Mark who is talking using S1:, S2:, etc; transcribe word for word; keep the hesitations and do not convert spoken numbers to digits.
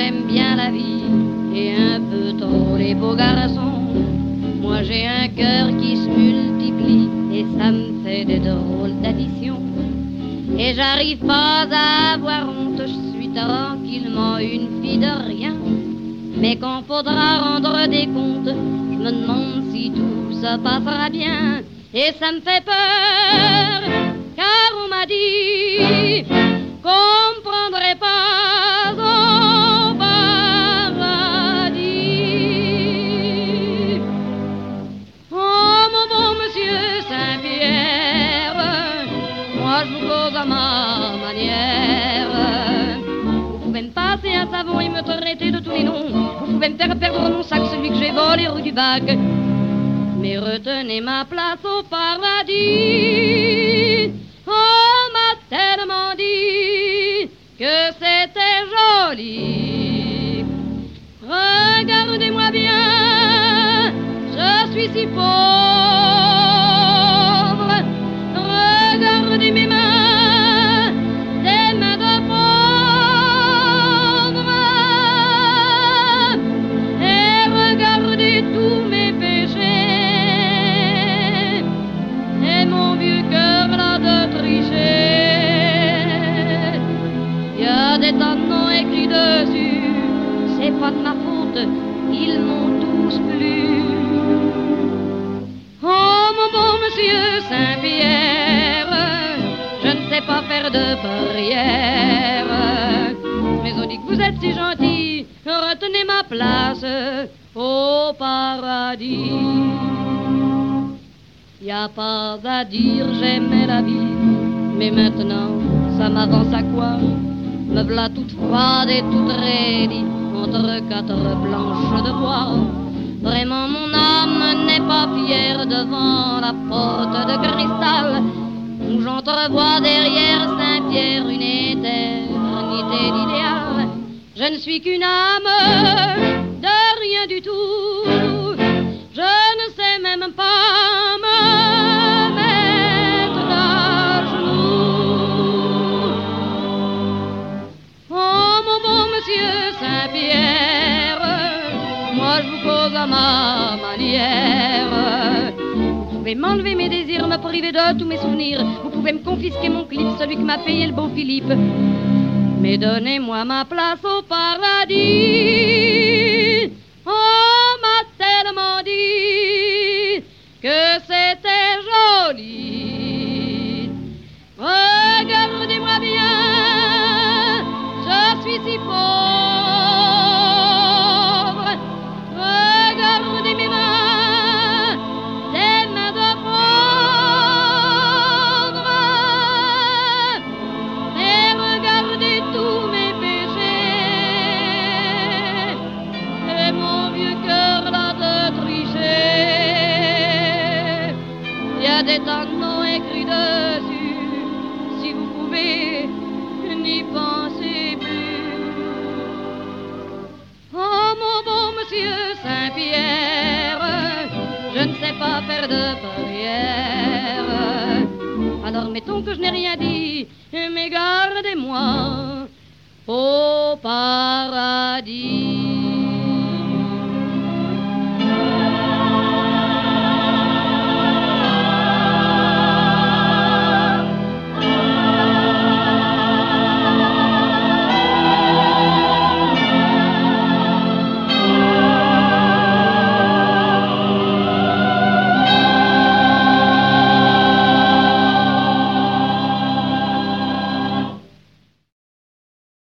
S1: j'aime bien la vie et un peu trop les beaux garçons. Moi j'ai un cœur qui se multiplie et ça me fait des drôles d'additions. Et j'arrive pas à avoir honte, je suis tranquillement une fille de rien. Mais quand faudra rendre des comptes, je me demande si tout se passera bien. Et ça me fait peur, car on m'a dit qu'on me prendrait pas au paradis. Oh mon bon monsieur Saint-Pierre, moi je vous cause à ma manière. Vous pouvez me passer un savon et me traiter de tous les noms. Vous pouvez me faire perdre mon sac, celui que j'ai volé rue du Bac. Mais retenez ma place au paradis. On m'a tellement dit que c'était joli. Regardez-moi bien, je suis si pauvre. Regardez mes mains, des mains de pauvre. Et regardez tous mes péchés. Et mon vieux cœur là de tricher. Y a des tas de noms écrits dessus, c'est pas de ma faute, ils m'ont tous plu. Oh mon bon monsieur Saint-Pierre, je ne sais pas faire de barrière. Mais on dit que vous êtes si gentil, retenez ma place au paradis. Y a pas à dire, j'aimais la vie, mais maintenant, ça m'avance à quoi? Me v'là toute froide et toute raidie, entre quatre planches de bois. Vraiment, mon âme n'est pas fière devant la porte de cristal, où j'entrevois derrière Saint-Pierre une éternité d'idéal. Je ne suis qu'une âme de rien du tout, je ne sais même pas me mettre à genoux. Oh mon bon monsieur Saint-Pierre, moi je vous cause à ma manière. Vous pouvez m'enlever mes désirs, me priver de tous mes souvenirs. Vous pouvez me confisquer mon clip, celui que m'a payé le beau Philippe. Mais donnez-moi ma place au paradis. On m'a tellement dit que c'était joli. Regardez-moi bien, je suis si pauvre. Regardez mes mains, des mains de pauvre. Et regardez tous mes péchés. Et mon vieux cœur là de tricher. Y a des tas de noms écrits dessus, si vous pouvez, n'y pensez plus. Oh mon bon monsieur Saint-Pierre, je ne sais pas faire de barrière. Alors mettons que je n'ai rien dit, mais gardez-moi au paradis.